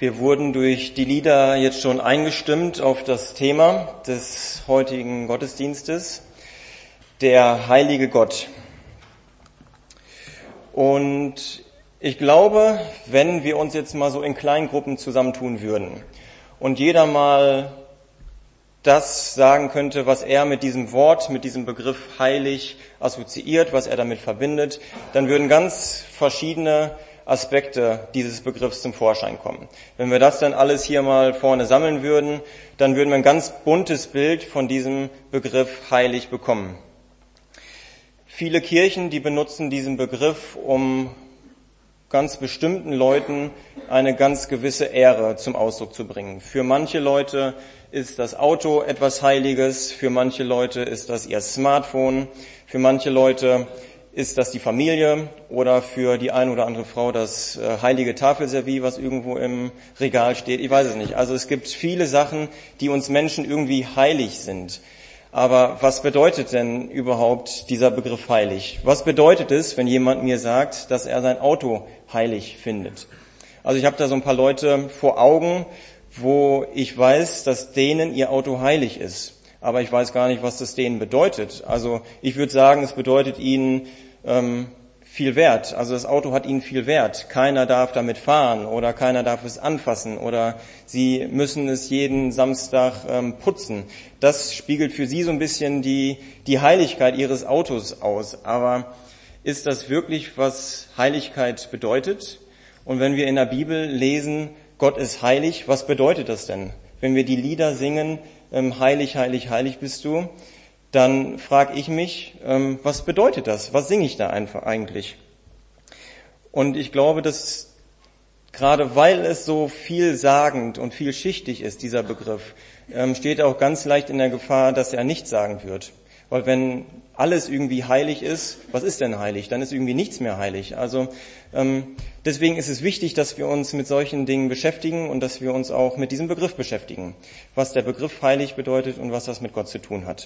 Wir wurden durch die Lieder jetzt schon eingestimmt auf das Thema des heutigen Gottesdienstes, der heilige Gott. Und ich glaube, wenn wir uns jetzt mal so in Kleingruppen zusammentun würden und jeder mal das sagen könnte, was er mit diesem Wort, mit diesem Begriff heilig assoziiert, was er damit verbindet, dann würden ganz verschiedene Aspekte dieses Begriffs zum Vorschein kommen. Wenn wir das dann alles hier mal vorne sammeln würden, dann würden wir ein ganz buntes Bild von diesem Begriff heilig bekommen. Viele Kirchen, die benutzen diesen Begriff, um ganz bestimmten Leuten eine ganz gewisse Ehre zum Ausdruck zu bringen. Für manche Leute ist das Auto etwas Heiliges, für manche Leute ist das ihr Smartphone, für manche Leute ist das die Familie oder für die eine oder andere Frau das heilige Tafelservie, was irgendwo im Regal steht. Ich weiß es nicht. Also es gibt viele Sachen, die uns Menschen irgendwie heilig sind. Aber was bedeutet denn überhaupt dieser Begriff heilig? Was bedeutet es, wenn jemand mir sagt, dass er sein Auto heilig findet? Also ich habe da so ein paar Leute vor Augen, wo ich weiß, dass denen ihr Auto heilig ist. Aber ich weiß gar nicht, was das denen bedeutet. Also ich würde sagen, es bedeutet ihnen viel Wert. Also das Auto hat ihnen viel Wert. Keiner darf damit fahren oder keiner darf es anfassen oder sie müssen es jeden Samstag putzen. Das spiegelt für sie so ein bisschen die Heiligkeit ihres Autos aus. Aber ist das wirklich, was Heiligkeit bedeutet? Und wenn wir in der Bibel lesen, Gott ist heilig, was bedeutet das denn? Wenn wir die Lieder singen, heilig, heilig, heilig bist du, dann frage ich mich, was bedeutet das? Was singe ich da einfach eigentlich? Und ich glaube, dass gerade weil es so vielsagend und vielschichtig ist, dieser Begriff, steht auch ganz leicht in der Gefahr, dass er nichts sagen wird. Weil wenn alles irgendwie heilig ist, was ist denn heilig? Dann ist irgendwie nichts mehr heilig. Also deswegen ist es wichtig, dass wir uns mit solchen Dingen beschäftigen und dass wir uns auch mit diesem Begriff beschäftigen. Was der Begriff heilig bedeutet und was das mit Gott zu tun hat.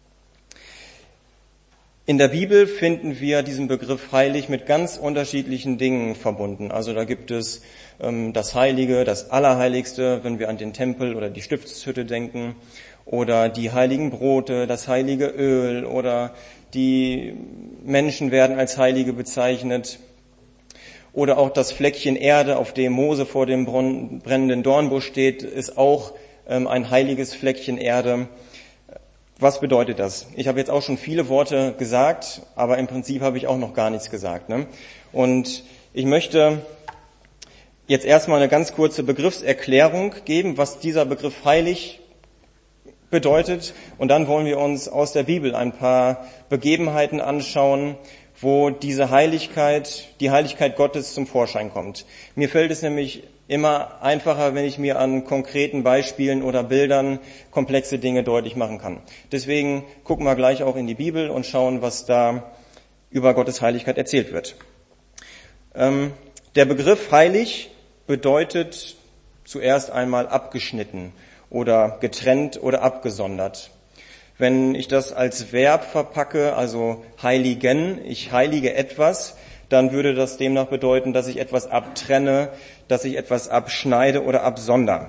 In der Bibel finden wir diesen Begriff heilig mit ganz unterschiedlichen Dingen verbunden. Also da gibt es das Heilige, das Allerheiligste, wenn wir an den Tempel oder die Stiftshütte denken, oder die heiligen Brote, das heilige Öl, oder die Menschen werden als Heilige bezeichnet, oder auch das Fleckchen Erde, auf dem Mose vor dem brennenden Dornbusch steht, ist auch ein heiliges Fleckchen Erde. Was bedeutet das? Ich habe jetzt auch schon viele Worte gesagt, aber im Prinzip habe ich auch noch gar nichts gesagt, ne? Und ich möchte jetzt erstmal eine ganz kurze Begriffserklärung geben, was dieser Begriff heilig bedeutet. Und dann wollen wir uns aus der Bibel ein paar Begebenheiten anschauen, wo diese Heiligkeit, die Heiligkeit Gottes zum Vorschein kommt. Mir fällt es nämlich immer einfacher, wenn ich mir an konkreten Beispielen oder Bildern komplexe Dinge deutlich machen kann. Deswegen gucken wir gleich auch in die Bibel und schauen, was da über Gottes Heiligkeit erzählt wird. Der Begriff heilig bedeutet zuerst einmal abgeschnitten oder getrennt oder abgesondert. Wenn ich das als Verb verpacke, also heiligen, ich heilige etwas, dann würde das demnach bedeuten, dass ich etwas abtrenne, dass ich etwas abschneide oder absonder.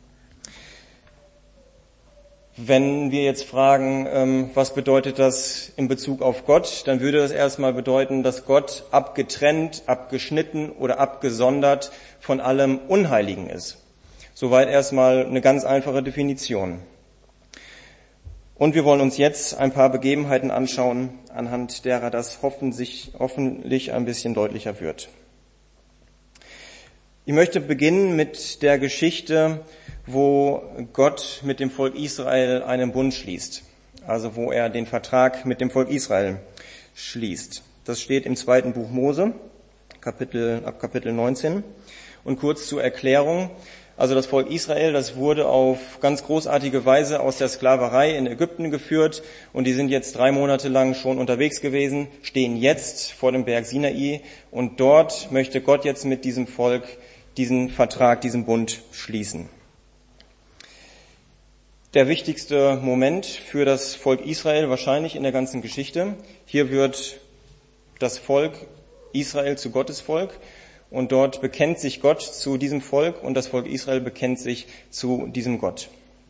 Wenn wir jetzt fragen, was bedeutet das in Bezug auf Gott, dann würde das erstmal bedeuten, dass Gott abgetrennt, abgeschnitten oder abgesondert von allem Unheiligen ist. Soweit erstmal eine ganz einfache Definition. Und wir wollen uns jetzt ein paar Begebenheiten anschauen, anhand derer das hoffentlich ein bisschen deutlicher wird. Ich möchte beginnen mit der Geschichte, wo Gott mit dem Volk Israel einen Bund schließt. Also wo er den Vertrag mit dem Volk Israel schließt. Das steht im 2. Buch Mose, ab Kapitel 19. Und kurz zur Erklärung. Also das Volk Israel, das wurde auf ganz großartige Weise aus der Sklaverei in Ägypten geführt und die sind jetzt 3 Monate lang schon unterwegs gewesen, stehen jetzt vor dem Berg Sinai und dort möchte Gott jetzt mit diesem Volk diesen Vertrag, diesen Bund schließen. Der wichtigste Moment für das Volk Israel wahrscheinlich in der ganzen Geschichte. Hier wird das Volk Israel zu Gottes Volk und dort bekennt sich Gott zu diesem Volk und das Volk Israel bekennt sich zu diesem Gott.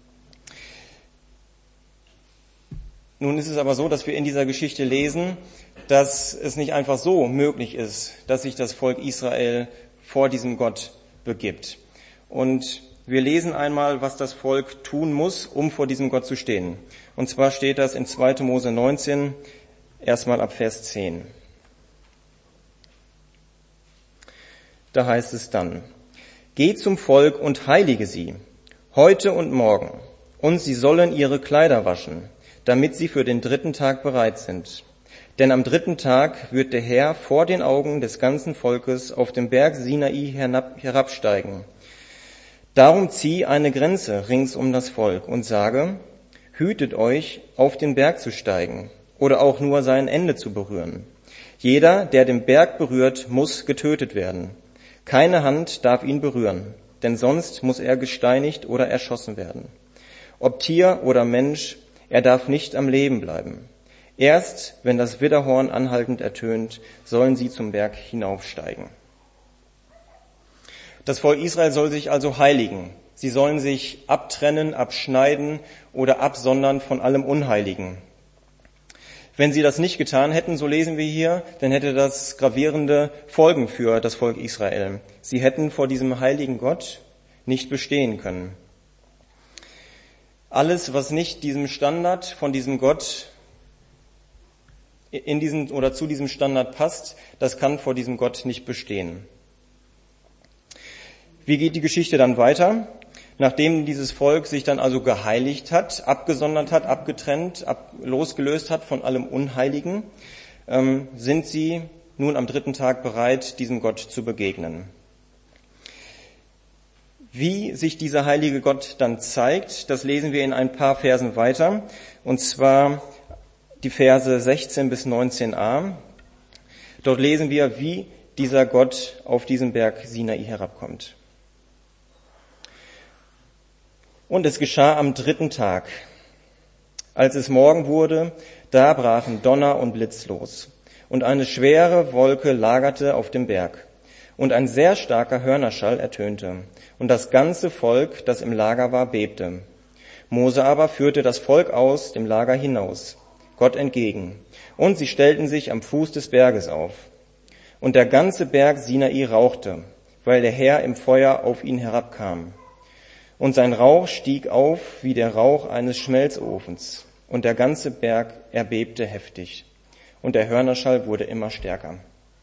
Nun ist es aber so, dass wir in dieser Geschichte lesen, dass es nicht einfach so möglich ist, dass sich das Volk Israel vor diesem Gott begibt. Und wir lesen einmal, was das Volk tun muss, um vor diesem Gott zu stehen. Und zwar steht das in 2. Mose 19, erstmal ab Vers 10. Da heißt es dann: Geht zum Volk und heilige sie, heute und morgen, und sie sollen ihre Kleider waschen, damit sie für den 3. Tag bereit sind. Denn am 3. Tag wird der Herr vor den Augen des ganzen Volkes auf dem Berg Sinai herabsteigen. Darum zieh eine Grenze rings um das Volk und sage: Hütet euch, auf den Berg zu steigen oder auch nur sein Ende zu berühren. Jeder, der den Berg berührt, muss getötet werden. Keine Hand darf ihn berühren, denn sonst muss er gesteinigt oder erschossen werden. Ob Tier oder Mensch, er darf nicht am Leben bleiben. Erst wenn das Widderhorn anhaltend ertönt, sollen sie zum Berg hinaufsteigen. Das Volk Israel soll sich also heiligen. Sie sollen sich abtrennen, abschneiden oder absondern von allem Unheiligen. Wenn sie das nicht getan hätten, so lesen wir hier, dann hätte das gravierende Folgen für das Volk Israel. Sie hätten vor diesem heiligen Gott nicht bestehen können. Alles, was nicht diesem Standard von diesem Gott in diesen oder zu diesem Standard passt, das kann vor diesem Gott nicht bestehen. Wie geht die Geschichte dann weiter? Nachdem dieses Volk sich dann also geheiligt hat, abgesondert hat, abgetrennt, losgelöst hat von allem Unheiligen, sind sie nun am 3. Tag bereit, diesem Gott zu begegnen. Wie sich dieser heilige Gott dann zeigt, das lesen wir in ein paar Versen weiter, und zwar die Verse 16 bis 19a. Dort lesen wir, wie dieser Gott auf diesen Berg Sinai herabkommt. Und es geschah am 3. Tag, als es Morgen wurde, da brachen Donner und Blitz los, und eine schwere Wolke lagerte auf dem Berg, und ein sehr starker Hörnerschall ertönte, und das ganze Volk, das im Lager war, bebte. Mose aber führte das Volk aus dem Lager hinaus, Gott entgegen, und sie stellten sich am Fuß des Berges auf. Und der ganze Berg Sinai rauchte, weil der Herr im Feuer auf ihn herabkam. Und sein Rauch stieg auf wie der Rauch eines Schmelzofens, und der ganze Berg erbebte heftig, und der Hörnerschall wurde immer stärker.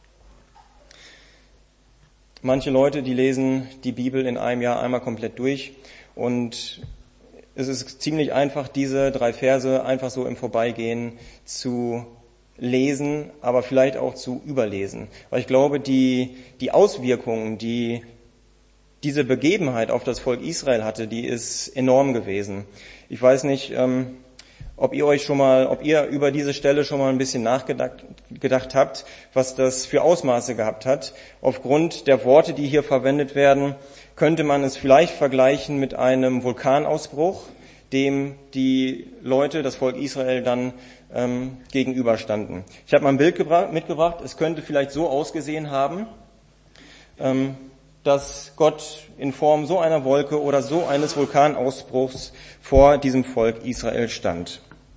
Manche Leute, die lesen die Bibel in einem Jahr einmal komplett durch, und es ist ziemlich einfach, diese 3 Verse einfach so im Vorbeigehen zu lesen, aber vielleicht auch zu überlesen. Weil ich glaube, die Auswirkungen, die diese Begebenheit auf das Volk Israel hatte, die ist enorm gewesen. Ich weiß nicht, ob ihr über diese Stelle schon mal ein bisschen nachgedacht habt, was das für Ausmaße gehabt hat. Aufgrund der Worte, die hier verwendet werden, könnte man es vielleicht vergleichen mit einem Vulkanausbruch, dem die Leute, das Volk Israel, dann gegenüberstanden. Ich habe mal ein Bild mitgebracht. Es könnte vielleicht so ausgesehen haben, dass Gott in Form so einer Wolke oder so eines Vulkanausbruchs vor diesem Volk Israel stand.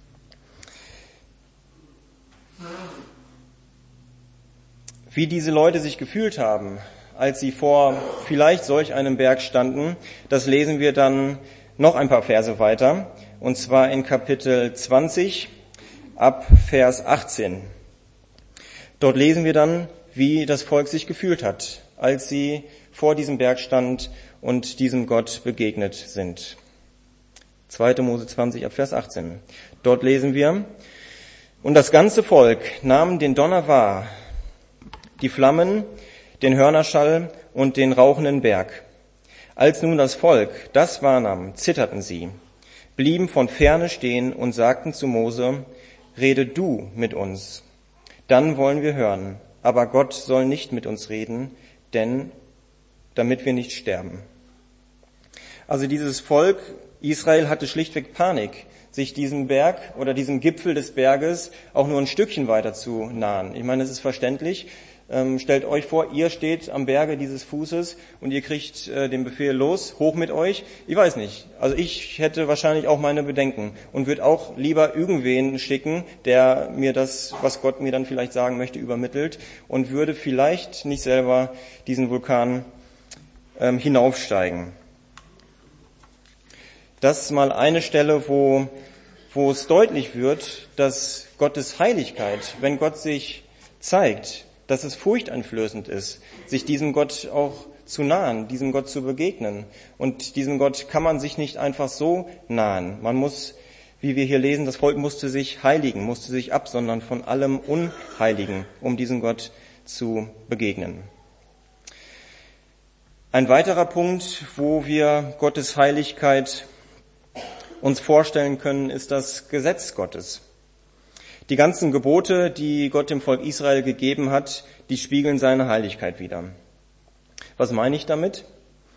Wie diese Leute sich gefühlt haben, als sie vor vielleicht solch einem Berg standen, das lesen wir dann noch ein paar Verse weiter, und zwar in Kapitel 20 ab Vers 18. Dort lesen wir dann, wie das Volk sich gefühlt hat, als sie vor diesem Berg stand und diesem Gott begegnet sind. 2. Mose 20 ab Vers 18. Dort lesen wir: Und das ganze Volk nahm den Donner wahr, die Flammen, den Hörnerschall und den rauchenden Berg. Als nun das Volk das wahrnahm, zitterten sie, blieben von ferne stehen und sagten zu Mose: Rede du mit uns, dann wollen wir hören, aber Gott soll nicht mit uns reden, damit wir nicht sterben. Also dieses Volk Israel hatte schlichtweg Panik, sich diesem Berg oder diesem Gipfel des Berges auch nur ein Stückchen weiter zu nahen. Ich meine, es ist verständlich, Stellt euch vor, ihr steht am Berge dieses Fußes und ihr kriegt den Befehl, los, hoch mit euch. Ich weiß nicht. Also ich hätte wahrscheinlich auch meine Bedenken und würde auch lieber irgendwen schicken, der mir das, was Gott mir dann vielleicht sagen möchte, übermittelt und würde vielleicht nicht selber diesen Vulkan hinaufsteigen. Das ist mal eine Stelle, wo es deutlich wird, dass Gottes Heiligkeit, wenn Gott sich zeigt, dass es furchteinflößend ist, sich diesem Gott auch zu nahen, diesem Gott zu begegnen. Und diesem Gott kann man sich nicht einfach so nahen. Man muss, wie wir hier lesen, das Volk musste sich heiligen, musste sich absondern von allem Unheiligen, um diesem Gott zu begegnen. Ein weiterer Punkt, wo wir Gottes Heiligkeit uns vorstellen können, ist das Gesetz Gottes. Die ganzen Gebote, die Gott dem Volk Israel gegeben hat, die spiegeln seine Heiligkeit wider. Was meine ich damit?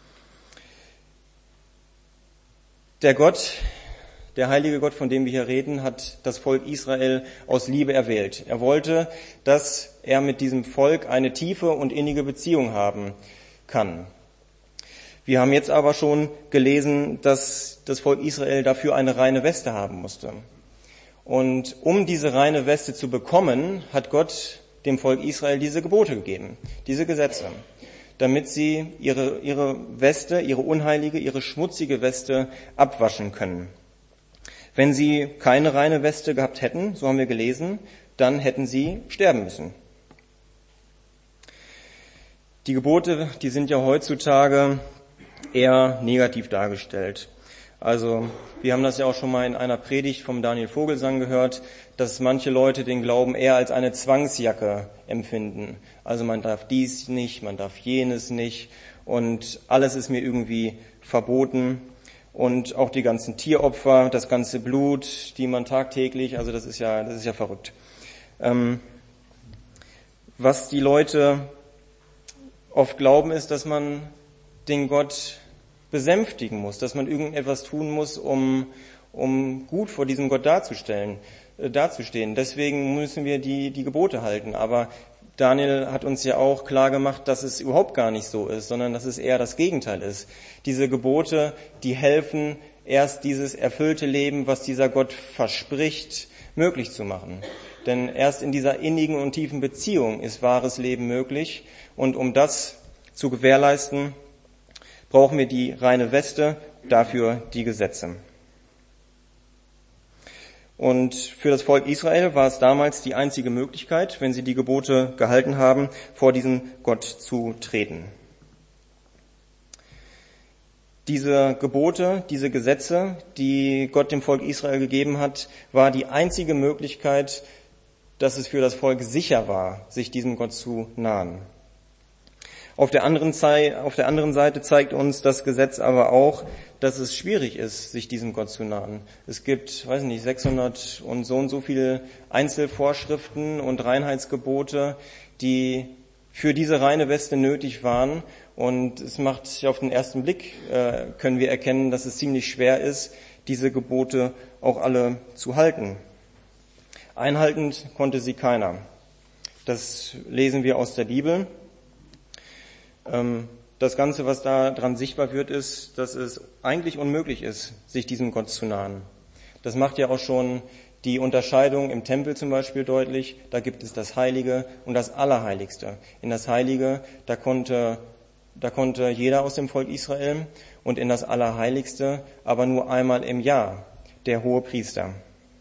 Der heilige Gott, von dem wir hier reden, hat das Volk Israel aus Liebe erwählt. Er wollte, dass er mit diesem Volk eine tiefe und innige Beziehung haben kann. Wir haben jetzt aber schon gelesen, dass das Volk Israel dafür eine reine Weste haben musste. Und um diese reine Weste zu bekommen, hat Gott dem Volk Israel diese Gebote gegeben, diese Gesetze, damit sie ihre Weste, ihre unheilige, ihre schmutzige Weste abwaschen können. Wenn sie keine reine Weste gehabt hätten, so haben wir gelesen, dann hätten sie sterben müssen. Die Gebote, die sind ja heutzutage eher negativ dargestellt. Also wir haben das ja auch schon mal in einer Predigt vom Daniel Vogelsang gehört, dass manche Leute den Glauben eher als eine Zwangsjacke empfinden. Also man darf dies nicht, man darf jenes nicht und alles ist mir irgendwie verboten. Und auch die ganzen Tieropfer, das ganze Blut, die man tagtäglich, also das ist ja verrückt. Was die Leute oft glauben, ist, dass man den Gott besänftigen muss, dass man irgendetwas tun muss, um gut vor diesem Gott dazustehen. Deswegen müssen wir die Gebote halten. Aber Daniel hat uns ja auch klar gemacht, dass es überhaupt gar nicht so ist, sondern dass es eher das Gegenteil ist. Diese Gebote, die helfen, erst dieses erfüllte Leben, was dieser Gott verspricht, möglich zu machen. Denn erst in dieser innigen und tiefen Beziehung ist wahres Leben möglich. Und um das zu gewährleisten, brauchen wir die reine Weste, dafür die Gesetze. Und für das Volk Israel war es damals die einzige Möglichkeit, wenn sie die Gebote gehalten haben, vor diesen Gott zu treten. Diese Gebote, diese Gesetze, die Gott dem Volk Israel gegeben hat, war die einzige Möglichkeit, dass es für das Volk sicher war, sich diesem Gott zu nahen. Auf der anderen Seite zeigt uns das Gesetz aber auch, dass es schwierig ist, sich diesem Gott zu nahen. Es gibt, 600 und so viele Einzelvorschriften und Reinheitsgebote, die für diese reine Weste nötig waren. Und es macht, auf den ersten Blick können wir erkennen, dass es ziemlich schwer ist, diese Gebote auch alle zu halten. Einhalten konnte sie keiner. Das lesen wir aus der Bibel. Das Ganze, was da dran sichtbar wird, ist, dass es eigentlich unmöglich ist, sich diesem Gott zu nahen. Das macht ja auch schon die Unterscheidung im Tempel zum Beispiel deutlich. Da gibt es das Heilige und das Allerheiligste. In das Heilige, da konnte jeder aus dem Volk Israel und in das Allerheiligste aber nur einmal im Jahr der Hohepriester.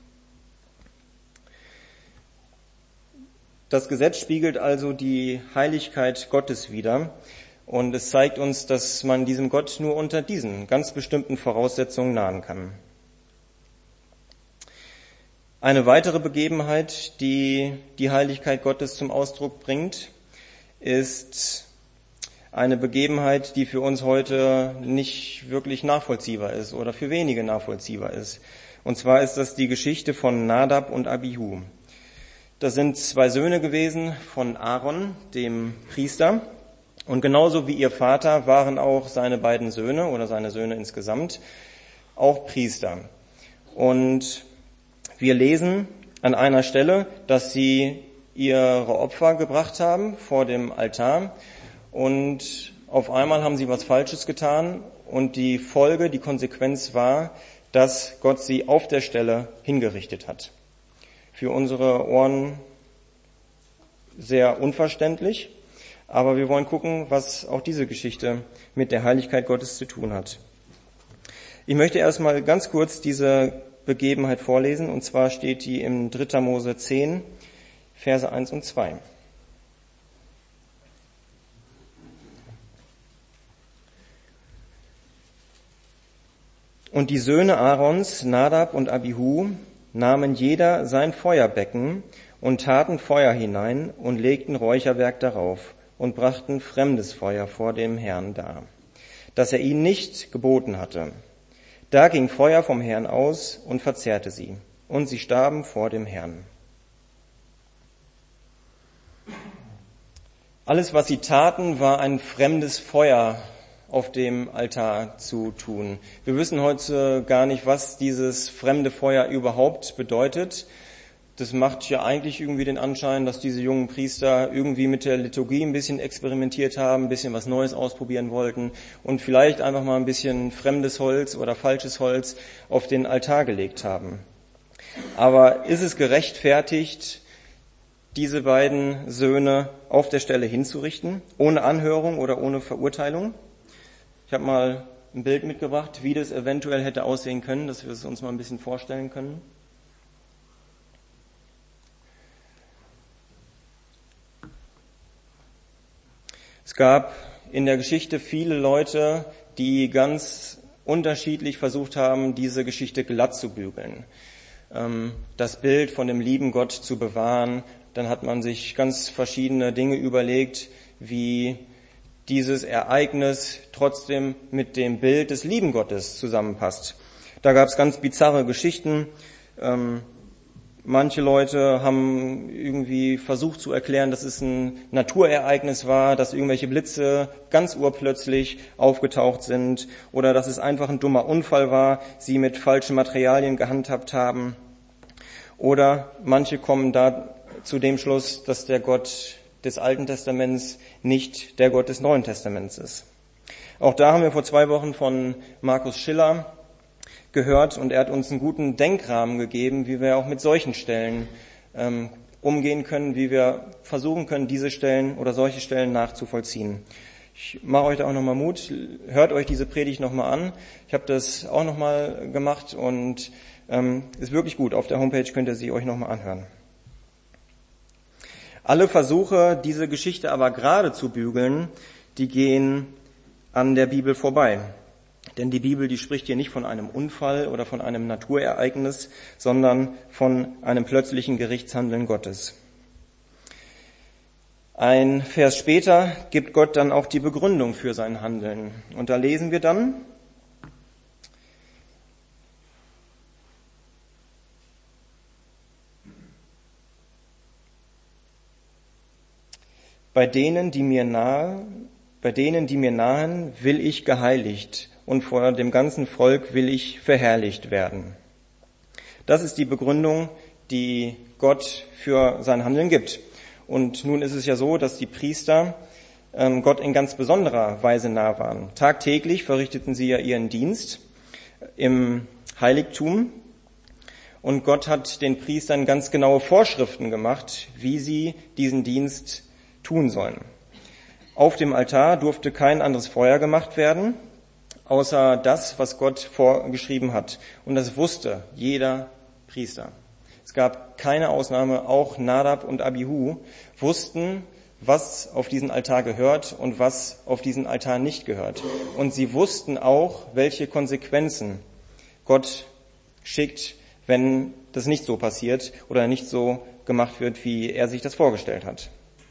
Das Gesetz spiegelt also die Heiligkeit Gottes wider und es zeigt uns, dass man diesem Gott nur unter diesen ganz bestimmten Voraussetzungen nahen kann. Eine weitere Begebenheit, die die Heiligkeit Gottes zum Ausdruck bringt, ist eine Begebenheit, die für uns heute nicht wirklich nachvollziehbar ist oder für wenige nachvollziehbar ist. Und zwar ist das die Geschichte von Nadab und Abihu. Das sind 2 Söhne gewesen von Aaron, dem Priester. Und genauso wie ihr Vater waren auch seine beiden Söhne oder seine Söhne insgesamt auch Priester. Und wir lesen an einer Stelle, dass sie ihre Opfer gebracht haben vor dem Altar und auf einmal haben sie was Falsches getan und die Folge, die Konsequenz war, dass Gott sie auf der Stelle hingerichtet hat. Für unsere Ohren sehr unverständlich, aber wir wollen gucken, was auch diese Geschichte mit der Heiligkeit Gottes zu tun hat. Ich möchte erstmal ganz kurz diese Begebenheit vorlesen, und zwar steht die im 3. Mose 10, Verse 1 und 2. Und die Söhne Aarons, Nadab und Abihu, nahmen jeder sein Feuerbecken und taten Feuer hinein und legten Räucherwerk darauf und brachten fremdes Feuer vor dem Herrn dar, das er ihnen nicht geboten hatte. Da ging Feuer vom Herrn aus und verzehrte sie, und sie starben vor dem Herrn. Alles, was sie taten, war ein fremdes Feuer auf dem Altar zu tun. Wir wissen heute gar nicht, was dieses fremde Feuer überhaupt bedeutet. Das macht ja eigentlich irgendwie den Anschein, dass diese jungen Priester irgendwie mit der Liturgie ein bisschen experimentiert haben, ein bisschen was Neues ausprobieren wollten und vielleicht einfach mal ein bisschen fremdes Holz oder falsches Holz auf den Altar gelegt haben. Aber ist es gerechtfertigt, diese beiden Söhne auf der Stelle hinzurichten, ohne Anhörung oder ohne Verurteilung? Ich habe mal ein Bild mitgebracht, wie das eventuell hätte aussehen können, dass wir es uns mal ein bisschen vorstellen können. Es gab in der Geschichte viele Leute, die ganz unterschiedlich versucht haben, diese Geschichte glatt zu bügeln. Das Bild von dem lieben Gott zu bewahren. Dann hat man sich ganz verschiedene Dinge überlegt, wie dieses Ereignis trotzdem mit dem Bild des lieben Gottes zusammenpasst. Da gab es ganz bizarre Geschichten. Manche Leute haben irgendwie versucht zu erklären, dass es ein Naturereignis war, dass irgendwelche Blitze ganz urplötzlich aufgetaucht sind oder dass es einfach ein dummer Unfall war, sie mit falschen Materialien gehandhabt haben. Oder manche kommen da zu dem Schluss, dass der Gott des Alten Testaments nicht der Gott des Neuen Testaments ist. Auch da haben wir vor 2 Wochen von Markus Schiller gehört und er hat uns einen guten Denkrahmen gegeben, wie wir auch mit solchen Stellen umgehen können, wie wir versuchen können, diese Stellen oder solche Stellen nachzuvollziehen. Ich mache euch da auch nochmal Mut, hört euch diese Predigt nochmal an. Ich habe das auch nochmal gemacht und ist wirklich gut. Auf der Homepage könnt ihr sie euch nochmal anhören. Alle Versuche, diese Geschichte aber gerade zu bügeln, die gehen an der Bibel vorbei. Denn die Bibel, die spricht hier nicht von einem Unfall oder von einem Naturereignis, sondern von einem plötzlichen Gerichtshandeln Gottes. Ein Vers später gibt Gott dann auch die Begründung für sein Handeln. Und da lesen wir dann: Bei denen, die mir nahen, will ich geheiligt und vor dem ganzen Volk will ich verherrlicht werden. Das ist die Begründung, die Gott für sein Handeln gibt. Und nun ist es ja so, dass die Priester Gott in ganz besonderer Weise nah waren. Tagtäglich verrichteten sie ja ihren Dienst im Heiligtum. Und Gott hat den Priestern ganz genaue Vorschriften gemacht, wie sie diesen Dienst tun sollen. Auf dem Altar durfte kein anderes Feuer gemacht werden, außer das, was Gott vorgeschrieben hat. Und das wusste jeder Priester. Es gab keine Ausnahme, auch Nadab und Abihu wussten, was auf diesen Altar gehört und was auf diesen Altar nicht gehört. Und sie wussten auch, welche Konsequenzen Gott schickt, wenn das nicht so passiert oder nicht so gemacht wird, wie er sich das vorgestellt hat.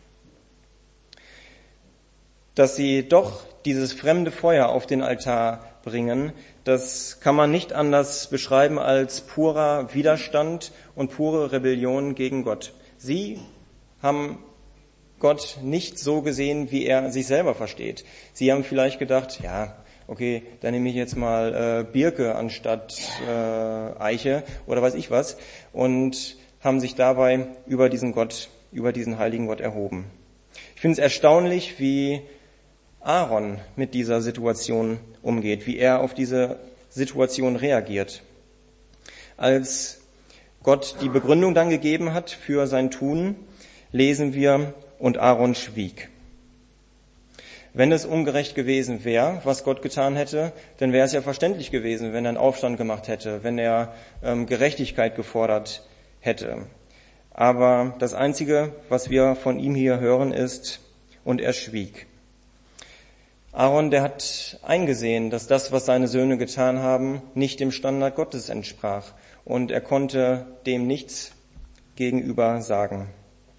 Dass sie doch dieses fremde Feuer auf den Altar bringen, das kann man nicht anders beschreiben als purer Widerstand und pure Rebellion gegen Gott. Sie haben Gott nicht so gesehen, wie er sich selber versteht. Sie haben vielleicht gedacht, ja, okay, dann nehme ich jetzt mal Birke anstatt Eiche oder weiß ich was und haben sich dabei über diesen Gott über diesen heiligen Gott erhoben. Ich finde es erstaunlich, wie Aaron mit dieser Situation umgeht, wie er auf diese Situation reagiert. Als Gott die Begründung dann gegeben hat für sein Tun, lesen wir, und Aaron schwieg. Wenn es ungerecht gewesen wäre, was Gott getan hätte, dann wäre es ja verständlich gewesen, wenn er einen Aufstand gemacht hätte, wenn er Gerechtigkeit gefordert hätte. Aber das Einzige, was wir von ihm hier hören, ist, und er schwieg. Aaron, der hat eingesehen, dass das, was seine Söhne getan haben, nicht dem Standard Gottes entsprach. Und er konnte dem nichts gegenüber sagen.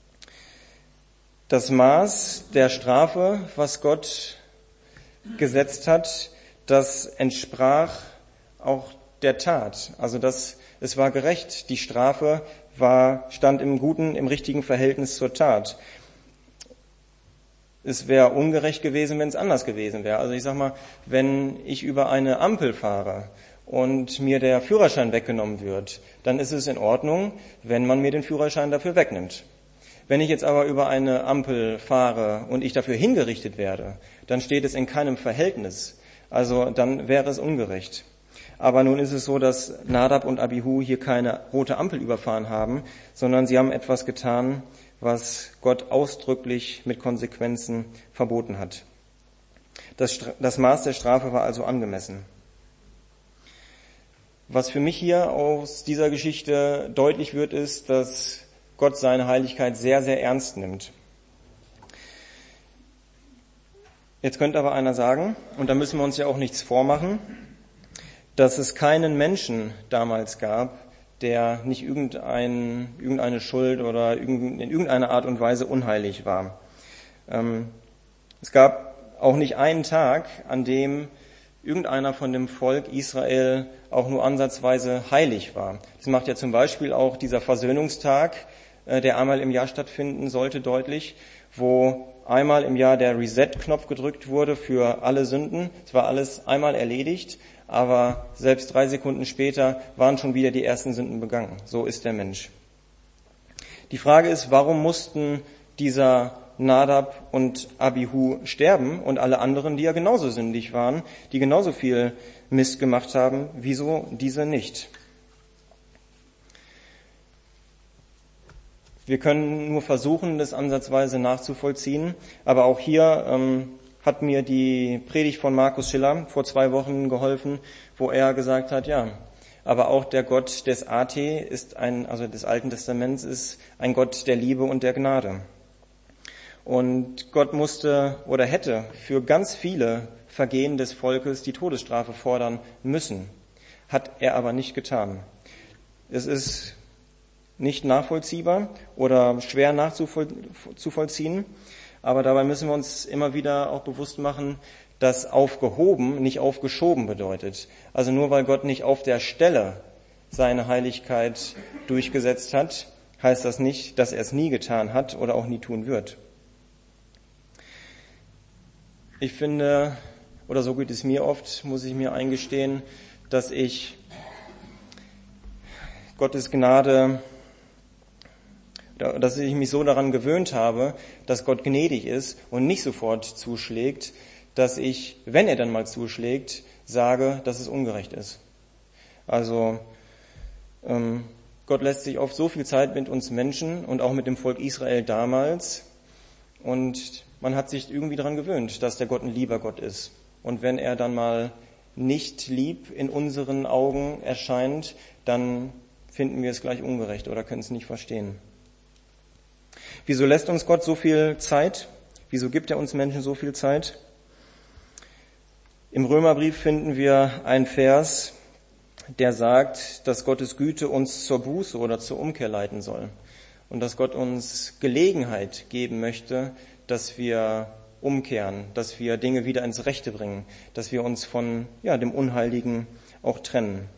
Das Maß der Strafe, was Gott gesetzt hat, das entsprach auch der Tat. Also es war gerecht. Die Strafe stand im guten, im richtigen Verhältnis zur Tat. Es wäre ungerecht gewesen, wenn es anders gewesen wäre. Also ich sag mal, wenn ich über eine Ampel fahre und mir der Führerschein weggenommen wird, dann ist es in Ordnung, wenn man mir den Führerschein dafür wegnimmt. Wenn ich jetzt aber über eine Ampel fahre und ich dafür hingerichtet werde, dann steht es in keinem Verhältnis. Also dann wäre es ungerecht. Aber nun ist es so, dass Nadab und Abihu hier keine rote Ampel überfahren haben, sondern sie haben etwas getan, was Gott ausdrücklich mit Konsequenzen verboten hat. Das Maß der Strafe war also angemessen. Was für mich hier aus dieser Geschichte deutlich wird, ist, dass Gott seine Heiligkeit sehr, sehr ernst nimmt. Jetzt könnte aber einer sagen, und da müssen wir uns ja auch nichts vormachen, dass es keinen Menschen damals gab, der nicht irgendeine Schuld oder in irgendeiner Art und Weise unheilig war. Es gab auch nicht einen Tag, an dem irgendeiner von dem Volk Israel auch nur ansatzweise heilig war. Das macht ja zum Beispiel auch dieser Versöhnungstag, der einmal im Jahr stattfinden sollte, deutlich, wo einmal im Jahr der Reset-Knopf gedrückt wurde für alle Sünden. Es war alles einmal erledigt, aber selbst 3 Sekunden später waren schon wieder die ersten Sünden begangen. So ist der Mensch. Die Frage ist, warum mussten dieser Nadab und Abihu sterben und alle anderen, die ja genauso sündig waren, die genauso viel Mist gemacht haben, wieso diese nicht? Wir können nur versuchen, das ansatzweise nachzuvollziehen, aber auch hier hat mir die Predigt von Markus Schiller vor 2 Wochen geholfen, wo er gesagt hat, ja, aber auch der Gott des AT also des Alten Testaments ist ein Gott der Liebe und der Gnade. Und Gott musste oder hätte für ganz viele Vergehen des Volkes die Todesstrafe fordern müssen, hat er aber nicht getan. Es ist nicht nachvollziehbar oder schwer nachzuvollziehen, aber dabei müssen wir uns immer wieder auch bewusst machen, dass aufgehoben nicht aufgeschoben bedeutet. Also nur weil Gott nicht auf der Stelle seine Heiligkeit durchgesetzt hat, heißt das nicht, dass er es nie getan hat oder auch nie tun wird. Ich finde, oder so geht es mir oft, muss ich mir eingestehen, dass ich Gottes Gnade, dass ich mich so daran gewöhnt habe, dass Gott gnädig ist und nicht sofort zuschlägt, dass ich, wenn er dann mal zuschlägt, sage, dass es ungerecht ist. Also Gott lässt sich oft so viel Zeit mit uns Menschen und auch mit dem Volk Israel damals, und man hat sich irgendwie daran gewöhnt, dass der Gott ein lieber Gott ist. Und wenn er dann mal nicht lieb in unseren Augen erscheint, dann finden wir es gleich ungerecht oder können es nicht verstehen. Wieso lässt uns Gott so viel Zeit? Wieso gibt er uns Menschen so viel Zeit? Im Römerbrief finden wir einen Vers, der sagt, dass Gottes Güte uns zur Buße oder zur Umkehr leiten soll. Und dass Gott uns Gelegenheit geben möchte, dass wir umkehren, dass wir Dinge wieder ins Rechte bringen, dass wir uns von dem Unheiligen auch trennen.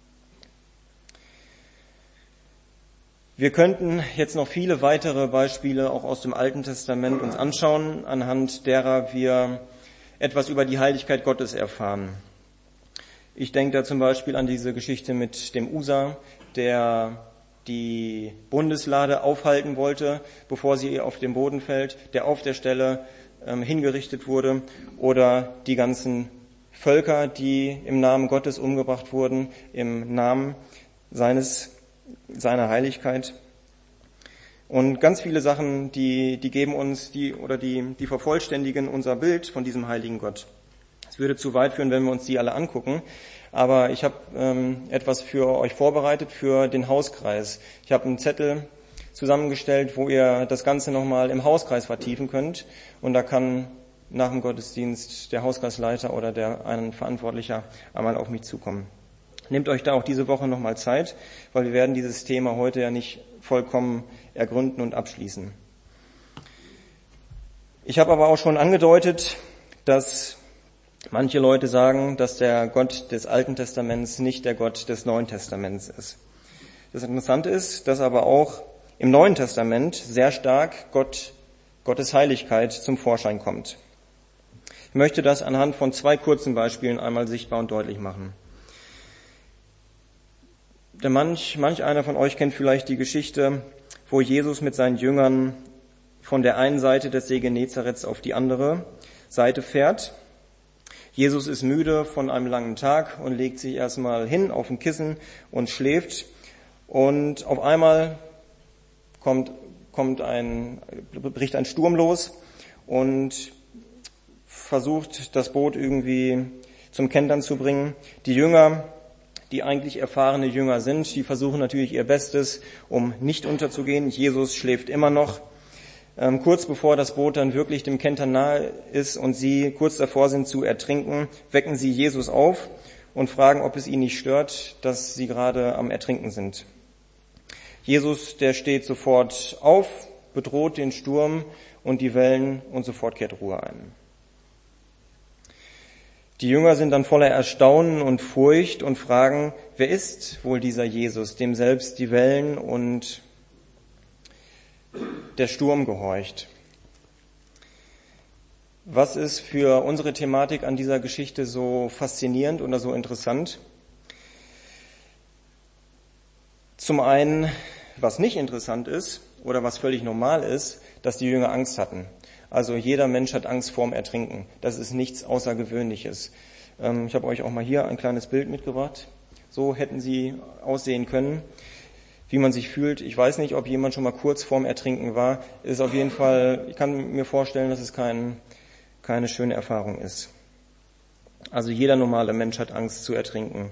Wir könnten jetzt noch viele weitere Beispiele auch aus dem Alten Testament uns anschauen, anhand derer wir etwas über die Heiligkeit Gottes erfahren. Ich denke da zum Beispiel an diese Geschichte mit dem Usa, der die Bundeslade aufhalten wollte, bevor sie auf den Boden fällt, der auf der Stelle hingerichtet wurde, oder die ganzen Völker, die im Namen Gottes umgebracht wurden, im Namen seiner Heiligkeit. Und ganz viele Sachen, die geben uns die vervollständigen unser Bild von diesem heiligen Gott. Es würde zu weit führen, wenn wir uns die alle angucken. Aber ich habe etwas für euch vorbereitet für den Hauskreis. Ich habe einen Zettel zusammengestellt, wo ihr das Ganze nochmal im Hauskreis vertiefen könnt. Und da kann nach dem Gottesdienst der Hauskreisleiter oder ein Verantwortlicher einmal auf mich zukommen. Nehmt euch da auch diese Woche nochmal Zeit, weil wir werden dieses Thema heute ja nicht vollkommen ergründen und abschließen. Ich habe aber auch schon angedeutet, dass manche Leute sagen, dass der Gott des Alten Testaments nicht der Gott des Neuen Testaments ist. Das Interessante ist, dass aber auch im Neuen Testament sehr stark Gottes Heiligkeit zum Vorschein kommt. Ich möchte das anhand von 2 kurzen Beispielen einmal sichtbar und deutlich machen. Denn manch einer von euch kennt vielleicht die Geschichte, wo Jesus mit seinen Jüngern von der einen Seite des See Genezarets auf die andere Seite fährt. Jesus ist müde von einem langen Tag und legt sich erstmal hin auf ein Kissen und schläft. Und auf einmal bricht ein Sturm los und versucht, das Boot irgendwie zum Kentern zu bringen. Die Jünger, die eigentlich erfahrene Jünger sind, die versuchen natürlich ihr Bestes, um nicht unterzugehen. Jesus schläft immer noch. Kurz bevor das Boot dann wirklich dem Kentern nahe ist und sie kurz davor sind zu ertrinken, wecken sie Jesus auf und fragen, ob es ihn nicht stört, dass sie gerade am Ertrinken sind. Jesus, der steht sofort auf, bedroht den Sturm und die Wellen und sofort kehrt Ruhe ein. Die Jünger sind dann voller Erstaunen und Furcht und fragen, wer ist wohl dieser Jesus, dem selbst die Wellen und der Sturm gehorcht? Was ist für unsere Thematik an dieser Geschichte so faszinierend oder so interessant? Zum einen, was nicht interessant ist oder was völlig normal ist, dass die Jünger Angst hatten. Also jeder Mensch hat Angst vorm Ertrinken. Das ist nichts Außergewöhnliches. Ich habe euch auch mal hier ein kleines Bild mitgebracht. So hätten sie aussehen können, wie man sich fühlt. Ich weiß nicht, ob jemand schon mal kurz vorm Ertrinken war. Ist auf jeden Fall, ich kann mir vorstellen, dass es keine schöne Erfahrung ist. Also jeder normale Mensch hat Angst zu ertrinken.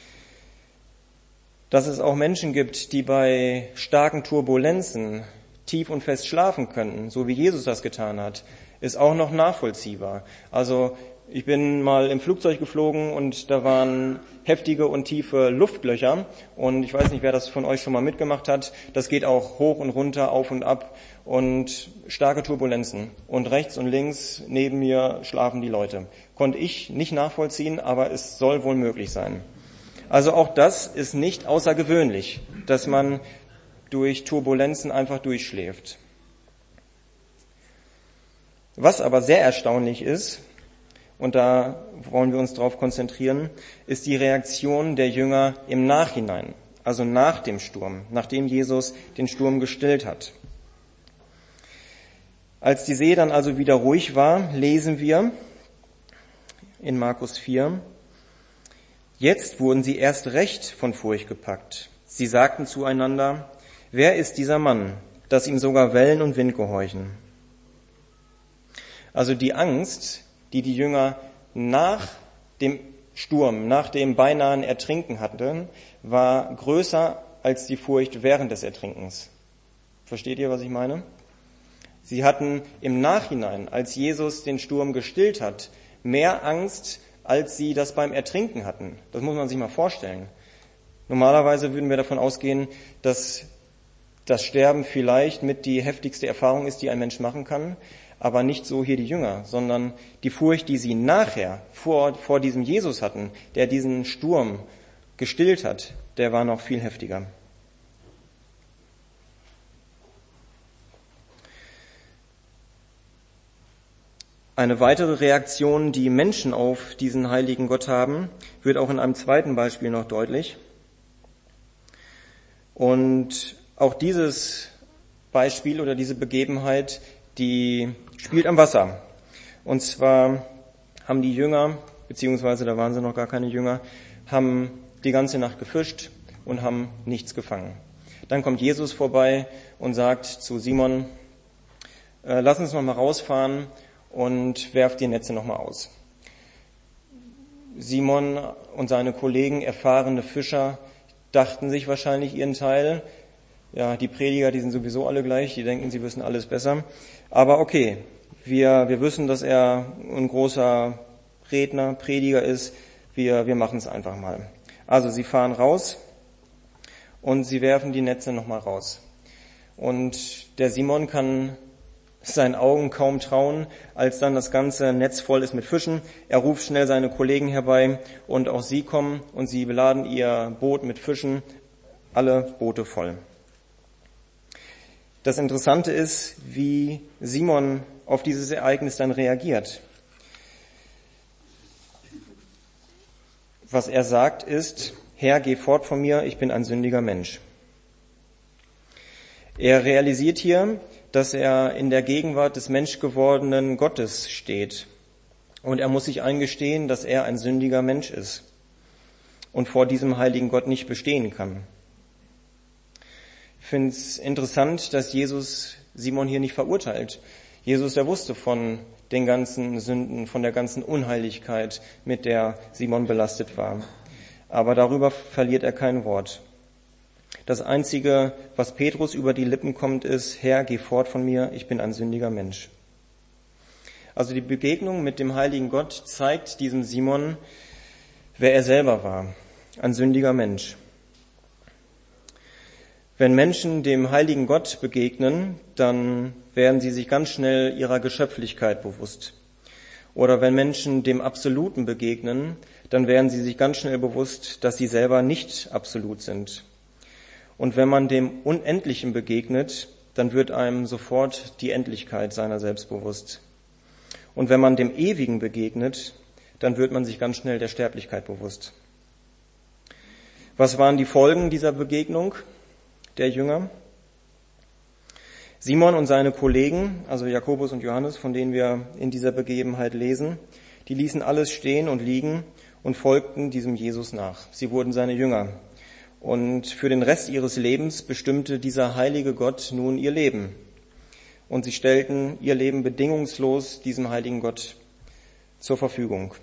Dass es auch Menschen gibt, die bei starken Turbulenzen tief und fest schlafen könnten, so wie Jesus das getan hat, ist auch noch nachvollziehbar. Also ich bin mal im Flugzeug geflogen und da waren heftige und tiefe Luftlöcher und ich weiß nicht, wer das von euch schon mal mitgemacht hat. Das geht auch hoch und runter, auf und ab und starke Turbulenzen. Und rechts und links neben mir schlafen die Leute. Konnte ich nicht nachvollziehen, aber es soll wohl möglich sein. Also auch das ist nicht außergewöhnlich, dass man durch Turbulenzen einfach durchschläft. Was aber sehr erstaunlich ist, und da wollen wir uns drauf konzentrieren, ist die Reaktion der Jünger im Nachhinein, also nach dem Sturm, nachdem Jesus den Sturm gestillt hat. Als die See dann also wieder ruhig war, lesen wir in Markus 4, jetzt wurden sie erst recht von Furcht gepackt. Sie sagten zueinander, wer ist dieser Mann, dass ihm sogar Wellen und Wind gehorchen? Also die Angst, die die Jünger nach dem Sturm, nach dem beinahen Ertrinken hatten, war größer als die Furcht während des Ertrinkens. Versteht ihr, was ich meine? Sie hatten im Nachhinein, als Jesus den Sturm gestillt hat, mehr Angst, als sie das beim Ertrinken hatten. Das muss man sich mal vorstellen. Normalerweise würden wir davon ausgehen, dass das Sterben vielleicht mit die heftigste Erfahrung ist, die ein Mensch machen kann, aber nicht so hier die Jünger, sondern die Furcht, die sie nachher vor diesem Jesus hatten, der diesen Sturm gestillt hat, der war noch viel heftiger. Eine weitere Reaktion, die Menschen auf diesen heiligen Gott haben, wird auch in einem zweiten Beispiel noch deutlich. Und auch dieses Beispiel oder diese Begebenheit, die spielt am Wasser. Und zwar haben die Jünger, beziehungsweise da waren sie noch gar keine Jünger, haben die ganze Nacht gefischt und haben nichts gefangen. Dann kommt Jesus vorbei und sagt zu Simon, lass uns noch mal rausfahren und werf die Netze noch mal aus. Simon und seine Kollegen, erfahrene Fischer, dachten sich wahrscheinlich ihren Teil. Ja, die Prediger, die sind sowieso alle gleich, die denken, sie wissen alles besser. Aber okay, wir wissen, dass er ein großer Redner, Prediger ist. Wir machen es einfach mal. Also sie fahren raus und sie werfen die Netze nochmal raus. Und der Simon kann seinen Augen kaum trauen, als dann das ganze Netz voll ist mit Fischen. Er ruft schnell seine Kollegen herbei und auch sie kommen und sie beladen ihr Boot mit Fischen, alle Boote voll. Das Interessante ist, wie Simon auf dieses Ereignis dann reagiert. Was er sagt ist, Herr, geh fort von mir, ich bin ein sündiger Mensch. Er realisiert hier, dass er in der Gegenwart des menschgewordenen Gottes steht. Und er muss sich eingestehen, dass er ein sündiger Mensch ist und vor diesem heiligen Gott nicht bestehen kann. Ich finde es interessant, dass Jesus Simon hier nicht verurteilt. Jesus, der wusste von den ganzen Sünden, von der ganzen Unheiligkeit, mit der Simon belastet war. Aber darüber verliert er kein Wort. Das Einzige, was Petrus über die Lippen kommt, ist, Herr, geh fort von mir, ich bin ein sündiger Mensch. Also die Begegnung mit dem heiligen Gott zeigt diesem Simon, wer er selber war, ein sündiger Mensch. Wenn Menschen dem heiligen Gott begegnen, dann werden sie sich ganz schnell ihrer Geschöpflichkeit bewusst. Oder wenn Menschen dem Absoluten begegnen, dann werden sie sich ganz schnell bewusst, dass sie selber nicht absolut sind. Und wenn man dem Unendlichen begegnet, dann wird einem sofort die Endlichkeit seiner selbst bewusst. Und wenn man dem Ewigen begegnet, dann wird man sich ganz schnell der Sterblichkeit bewusst. Was waren die Folgen dieser Begegnung der Jünger? Simon und seine Kollegen, also Jakobus und Johannes, von denen wir in dieser Begebenheit lesen, die ließen alles stehen und liegen und folgten diesem Jesus nach. Sie wurden seine Jünger. Und für den Rest ihres Lebens bestimmte dieser heilige Gott nun ihr Leben. Und sie stellten ihr Leben bedingungslos diesem heiligen Gott zur Verfügung.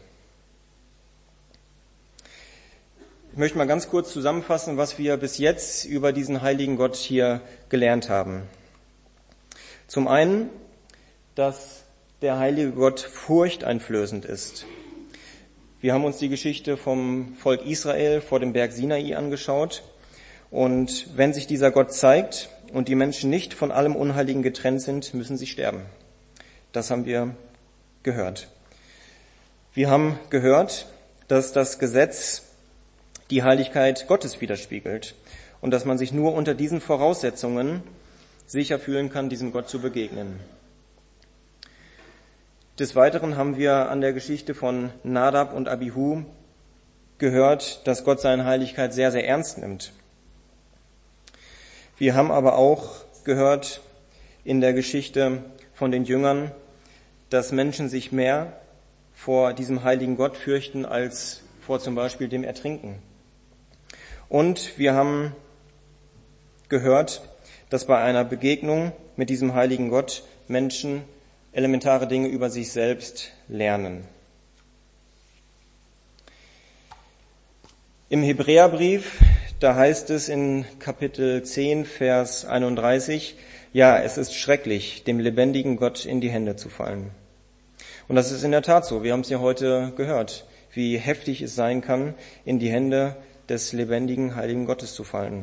Ich möchte mal ganz kurz zusammenfassen, was wir bis jetzt über diesen heiligen Gott hier gelernt haben. Zum einen, dass der heilige Gott furchteinflößend ist. Wir haben uns die Geschichte vom Volk Israel vor dem Berg Sinai angeschaut. Und wenn sich dieser Gott zeigt und die Menschen nicht von allem Unheiligen getrennt sind, müssen sie sterben. Das haben wir gehört. Wir haben gehört, dass das Gesetz die Heiligkeit Gottes widerspiegelt und dass man sich nur unter diesen Voraussetzungen sicher fühlen kann, diesem Gott zu begegnen. Des Weiteren haben wir an der Geschichte von Nadab und Abihu gehört, dass Gott seine Heiligkeit sehr, sehr ernst nimmt. Wir haben aber auch gehört in der Geschichte von den Jüngern, dass Menschen sich mehr vor diesem heiligen Gott fürchten als vor zum Beispiel dem Ertrinken. Und wir haben gehört, dass bei einer Begegnung mit diesem heiligen Gott Menschen elementare Dinge über sich selbst lernen. Im Hebräerbrief, da heißt es in Kapitel 10, Vers 31, ja, es ist schrecklich, dem lebendigen Gott in die Hände zu fallen. Und das ist in der Tat so. Wir haben es ja heute gehört, wie heftig es sein kann, in die Hände des lebendigen, heiligen Gottes zu fallen.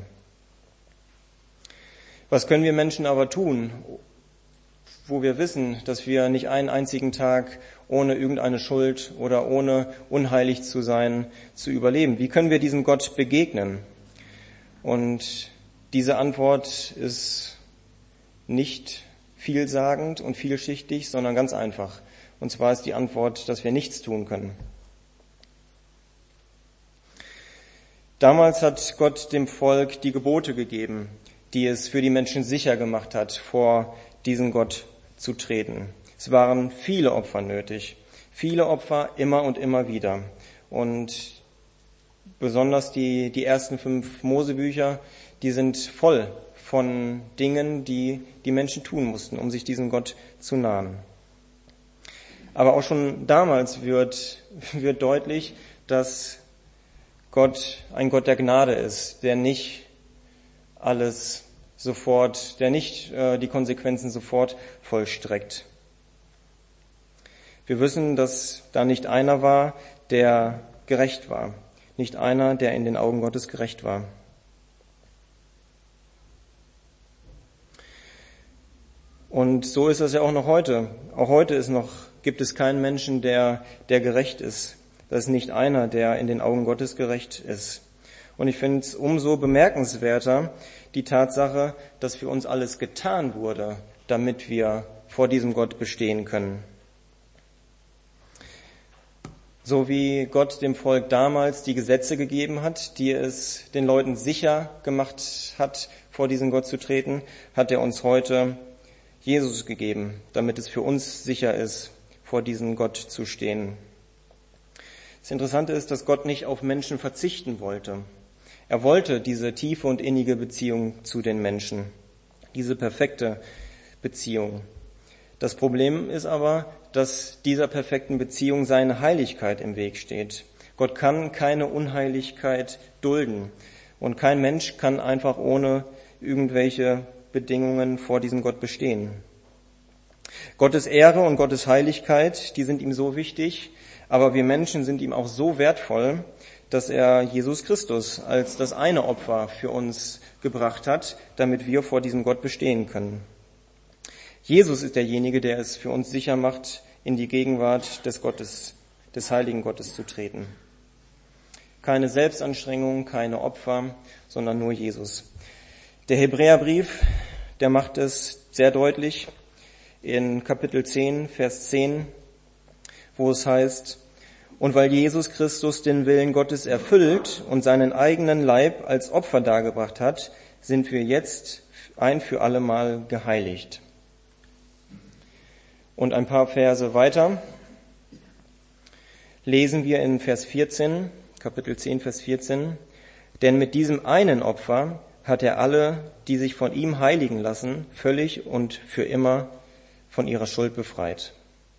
Was können wir Menschen aber tun, wo wir wissen, dass wir nicht einen einzigen Tag ohne irgendeine Schuld oder ohne unheilig zu sein, zu überleben? Wie können wir diesem Gott begegnen? Und diese Antwort ist nicht vielsagend und vielschichtig, sondern ganz einfach. Und zwar ist die Antwort, dass wir nichts tun können. Damals hat Gott dem Volk die Gebote gegeben, die es für die Menschen sicher gemacht hat, vor diesen Gott zu treten. Es waren viele Opfer nötig, viele Opfer immer und immer wieder. Und besonders die ersten 5 Mosebücher, die sind voll von Dingen, die die Menschen tun mussten, um sich diesem Gott zu nahen. Aber auch schon damals wird deutlich, dass Gott ein Gott der Gnade ist, der nicht alles sofort, der nicht die Konsequenzen sofort vollstreckt. Wir wissen, dass da nicht einer war, der gerecht war, nicht einer, der in den Augen Gottes gerecht war. Und so ist es ja auch noch heute. Auch heute gibt es keinen Menschen, der gerecht ist. Das ist nicht einer, der in den Augen Gottes gerecht ist. Und ich finde es umso bemerkenswerter, die Tatsache, dass für uns alles getan wurde, damit wir vor diesem Gott bestehen können. So wie Gott dem Volk damals die Gesetze gegeben hat, die es den Leuten sicher gemacht hat, vor diesen Gott zu treten, hat er uns heute Jesus gegeben, damit es für uns sicher ist, vor diesem Gott zu stehen. Das Interessante ist, dass Gott nicht auf Menschen verzichten wollte. Er wollte diese tiefe und innige Beziehung zu den Menschen, diese perfekte Beziehung. Das Problem ist aber, dass dieser perfekten Beziehung seine Heiligkeit im Weg steht. Gott kann keine Unheiligkeit dulden und kein Mensch kann einfach ohne irgendwelche Bedingungen vor diesem Gott bestehen. Gottes Ehre und Gottes Heiligkeit, die sind ihm so wichtig, aber wir Menschen sind ihm auch so wertvoll, dass er Jesus Christus als das eine Opfer für uns gebracht hat, damit wir vor diesem Gott bestehen können. Jesus ist derjenige, der es für uns sicher macht, in die Gegenwart des Gottes, des heiligen Gottes zu treten. Keine Selbstanstrengung, keine Opfer, sondern nur Jesus. Der Hebräerbrief, der macht es sehr deutlich in Kapitel 10, Vers 10, wo es heißt, und weil Jesus Christus den Willen Gottes erfüllt und seinen eigenen Leib als Opfer dargebracht hat, sind wir jetzt ein für allemal geheiligt. Und ein paar Verse weiter lesen wir in Vers 14, Kapitel 10, Vers 14, denn mit diesem einen Opfer hat er alle, die sich von ihm heiligen lassen, völlig und für immer von ihrer Schuld befreit.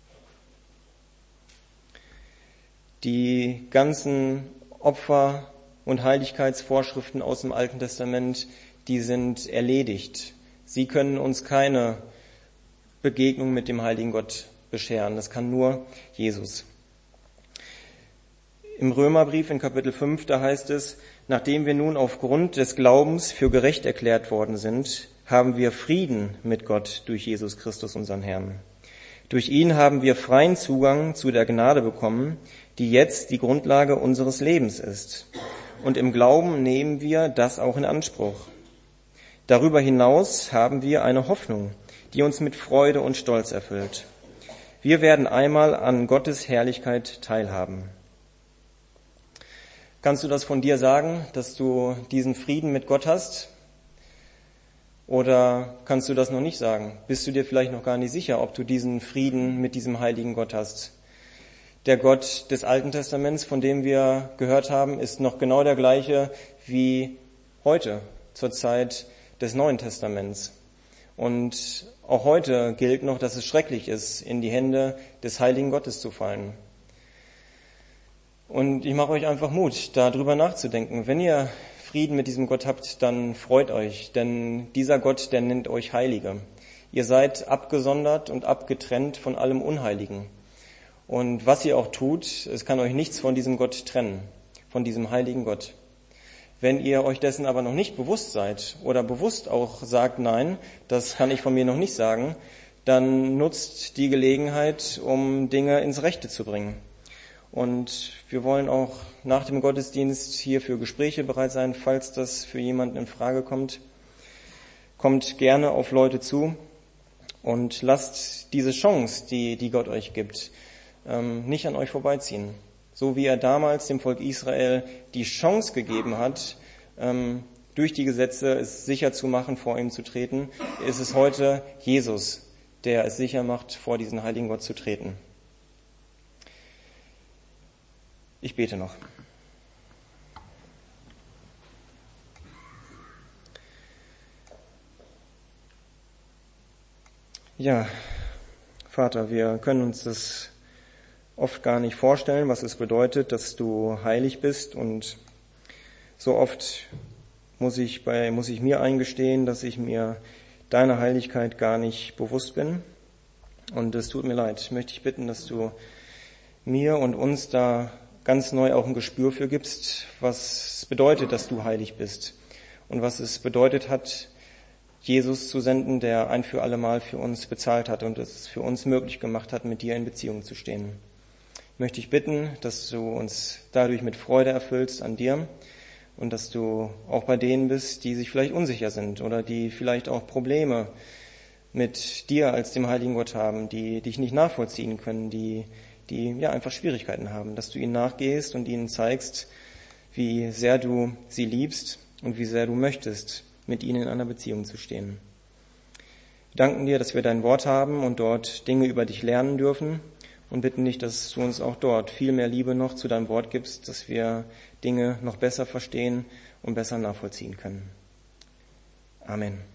Die ganzen Opfer- und Heiligkeitsvorschriften aus dem Alten Testament, die sind erledigt. Sie können uns keine Begegnung mit dem heiligen Gott bescheren. Das kann nur Jesus. Im Römerbrief in Kapitel 5, da heißt es, nachdem wir nun aufgrund des Glaubens für gerecht erklärt worden sind, haben wir Frieden mit Gott durch Jesus Christus, unseren Herrn. Durch ihn haben wir freien Zugang zu der Gnade bekommen, die jetzt die Grundlage unseres Lebens ist. Und im Glauben nehmen wir das auch in Anspruch. Darüber hinaus haben wir eine Hoffnung, die uns mit Freude und Stolz erfüllt. Wir werden einmal an Gottes Herrlichkeit teilhaben. Kannst du das von dir sagen, dass du diesen Frieden mit Gott hast? Oder kannst du das noch nicht sagen? Bist du dir vielleicht noch gar nicht sicher, ob du diesen Frieden mit diesem heiligen Gott hast? Der Gott des Alten Testaments, von dem wir gehört haben, ist noch genau der gleiche wie heute, zur Zeit des Neuen Testaments. Und auch heute gilt noch, dass es schrecklich ist, in die Hände des heiligen Gottes zu fallen. Und ich mache euch einfach Mut, darüber nachzudenken. Wenn ihr Frieden mit diesem Gott habt, dann freut euch, denn dieser Gott, der nennt euch Heilige. Ihr seid abgesondert und abgetrennt von allem Unheiligen. Und was ihr auch tut, es kann euch nichts von diesem Gott trennen, von diesem heiligen Gott. Wenn ihr euch dessen aber noch nicht bewusst seid oder bewusst auch sagt, nein, das kann ich von mir noch nicht sagen, dann nutzt die Gelegenheit, um Dinge ins Rechte zu bringen. Und wir wollen auch nach dem Gottesdienst hier für Gespräche bereit sein, falls das für jemanden in Frage kommt. Kommt gerne auf Leute zu und lasst diese Chance, die Gott euch gibt, nicht an euch vorbeiziehen, So wie er damals dem Volk Israel die Chance gegeben hat, durch die Gesetze es sicher zu machen, vor ihm zu treten, ist es heute Jesus, der es sicher macht, vor diesen heiligen Gott zu treten. Ich bete noch. Ja, Vater, wir können uns das oft gar nicht vorstellen, was es bedeutet, dass du heilig bist, und so oft muss ich mir eingestehen, dass ich mir deiner Heiligkeit gar nicht bewusst bin, und es tut mir leid. Ich möchte dich bitten, dass du mir und uns da ganz neu auch ein Gespür für gibst, was es bedeutet, dass du heilig bist, und was es bedeutet hat, Jesus zu senden, der ein für alle Mal für uns bezahlt hat und es für uns möglich gemacht hat, mit dir in Beziehung zu stehen. Ich möchte dich bitten, dass du uns dadurch mit Freude erfüllst an dir und dass du auch bei denen bist, die sich vielleicht unsicher sind oder die vielleicht auch Probleme mit dir als dem heiligen Gott haben, die dich nicht nachvollziehen können, die einfach Schwierigkeiten haben, dass du ihnen nachgehst und ihnen zeigst, wie sehr du sie liebst und wie sehr du möchtest, mit ihnen in einer Beziehung zu stehen. Wir danken dir, dass wir dein Wort haben und dort Dinge über dich lernen dürfen, und bitten dich, dass du uns auch dort viel mehr Liebe noch zu deinem Wort gibst, dass wir Dinge noch besser verstehen und besser nachvollziehen können. Amen.